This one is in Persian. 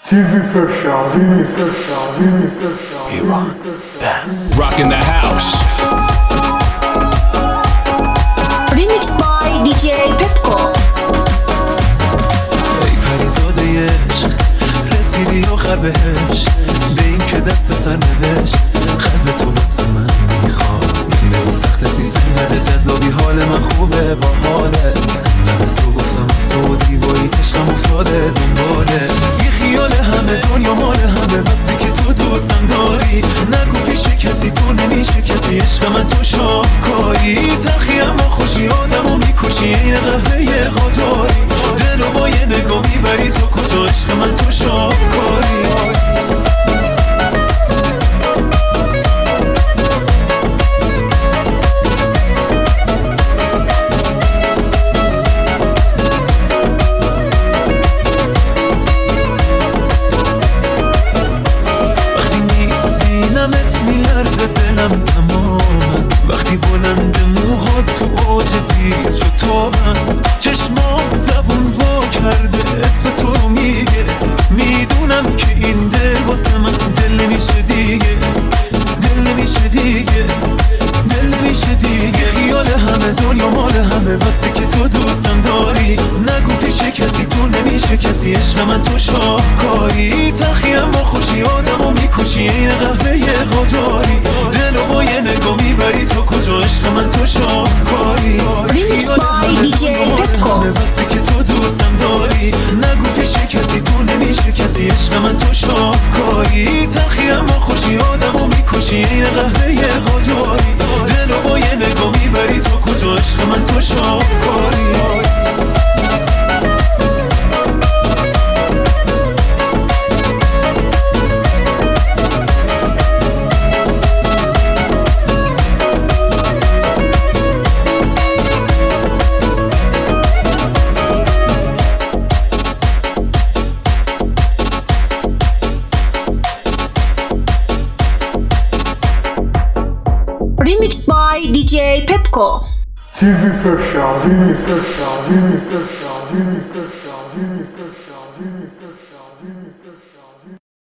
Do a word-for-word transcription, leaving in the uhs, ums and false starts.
T V Pressure, T V Pressure, T V Pressure. Iran, bam. Rocking the house. Remixed by دی جی Pepco. ای پریزاده عشق رسیدی آخر بهش، به این که دست سر نوشت قلب تو واسه من میخواست. نگو سختت نیست اینقدر جذابی، حال من خوبه با حالت. نرسو گفتم از تو زیبایی تشقم افتاده دنباله. یه خیال همه دنیا مال همه، بسی که تو دوستم داری. نگو پیش کسی تو نمیشه کسی، عشق من تو شاهکاری. تلخی اما خوشی آدمو میکشی، این قهوه قاجاری. دلو با یه نگاه میبری تو کجا، عشق من تو شاهکاری. دلم تمام وقتی بلند موها تو اوج پیچ و تابم، چشمام زبون وا کرده اسم تو رو میگه. میدونم که این دل واسه من دل نمیشه دیگه، دل نمیشه دیگه، دل نمیشه دیگه. خیال همه دنیا مال همه، بسی که تو دوستم داری. نگو پیش کسی تو نمیشه کسی، عشق من تو شاهکاری. تلخی اما خوشی آدمو میکشی، این قهوه قاجاری. دلو با یه نگاه میبری تو کجا، عشق من تو شاهکاری. Remixed by دی جی Pepco. بسی که تو دوستم داری. نگو پیش کسی تو نمیشه کسی، عشق من تو شاهکاری. تلخی اما خوشی آدمو میکشی، این قهوه قاجاری. دلو با یه نگاه میبری تو کجا، عشق من تو شاهکاری. Remixed by دی جی Pepco. T V Pressure, T V Pressure, T V Pressure, T V Pressure, T V Pressure, T V Pressure.